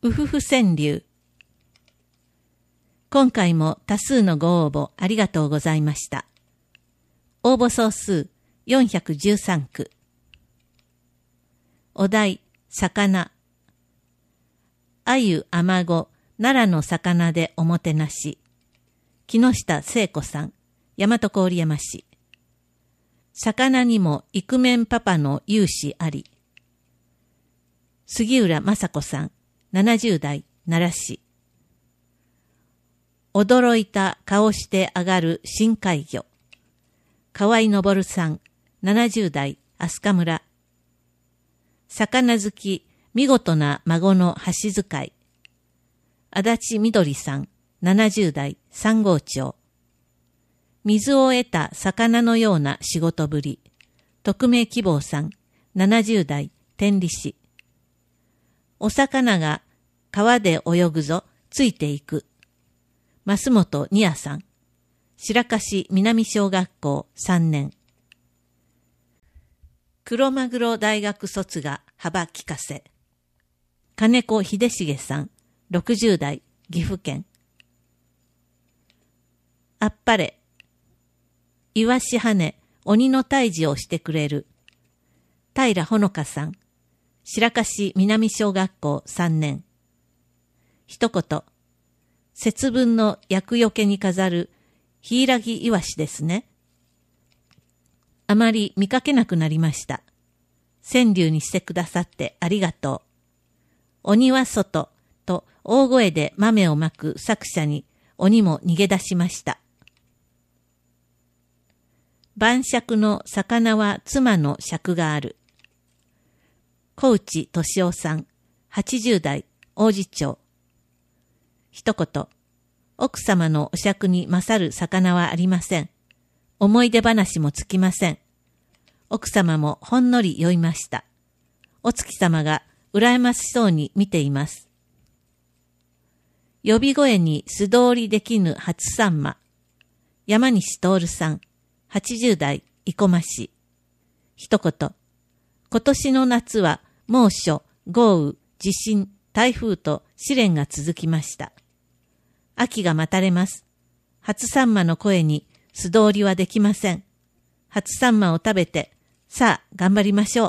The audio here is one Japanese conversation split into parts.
うふふ川柳。今回も多数のご応募ありがとうございました。応募総数413句。お題、魚。鮎、アマゴ、奈良の魚でおもてなし。木下聖子さん、大和郡山市。魚にもイクメンパパの勇姿あり。杉浦雅子さん、70代、奈良市。驚いた顔して上がる深海魚。河合昇さん、70代、飛鳥村。魚好き、見事な孫の箸使い。足立みどりさん、70代、三郷町。水を得た魚のような仕事ぶり。匿名希望さん、70代、天理市。お魚が川で泳ぐぞ、ついていく。増本二也さん。白樫南小学校3年。黒マグロ大学卒が幅利かせ。金子秀重さん。60代、岐阜県。あっぱれ。イワシ跳ね、鬼の退治をしてくれる。平ほのかさん。白樫南小学校3年。一言。節分の厄除けに飾るヒイラギイワシですね。あまり見かけなくなりました。川柳にしてくださってありがとう。鬼は外と大声で豆をまく作者に鬼も逃げ出しました。晩酌の魚は妻の酌がある。小内俊夫さん、80代、王子町。一言、奥様のお酌に勝る魚はありません。思い出話もつきません。奥様もほんのり酔いました。お月様が羨ましそうに見ています。呼び声に素通りできぬ初さんま。山西徹さん、80代、生駒市。一言、今年の夏は猛暑、豪雨、地震、台風と試練が続きました。秋が待たれます。初サンマの声に素通りはできません。初サンマを食べて、さあ頑張りましょう。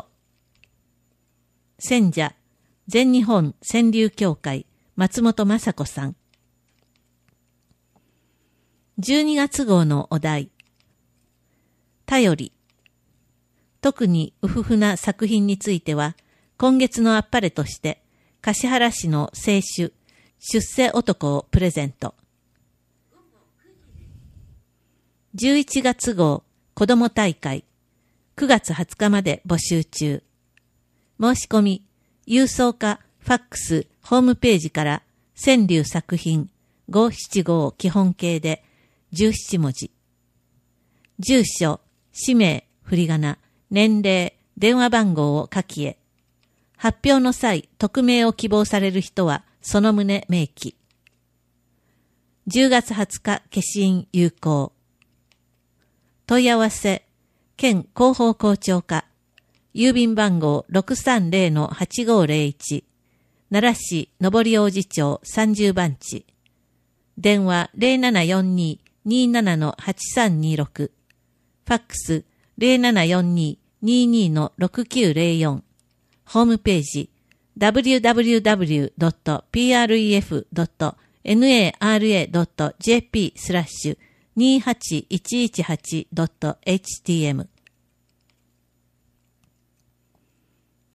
選者、全日本川柳協会、松本雅子さん。12月号のお題。頼り。特にうふふな作品については、今月のあっぱれとして、橿原市の清酒、出世男をプレゼント。11月号子ども大会9月20日まで募集中。申し込み、郵送かファックスホームページから川柳作品575基本形で17文字。住所、氏名、振り仮名、年齢、電話番号を書きへ。発表の際、匿名を希望される人はその旨明記。10月20日消印有効。問い合わせ、県広報校長課、郵便番号 630-8501、奈良市上大路町30番地。電話 0742-27-8326。ファックス 0742-22-6904。ホームページ www.pref.nara.jp/28118.htm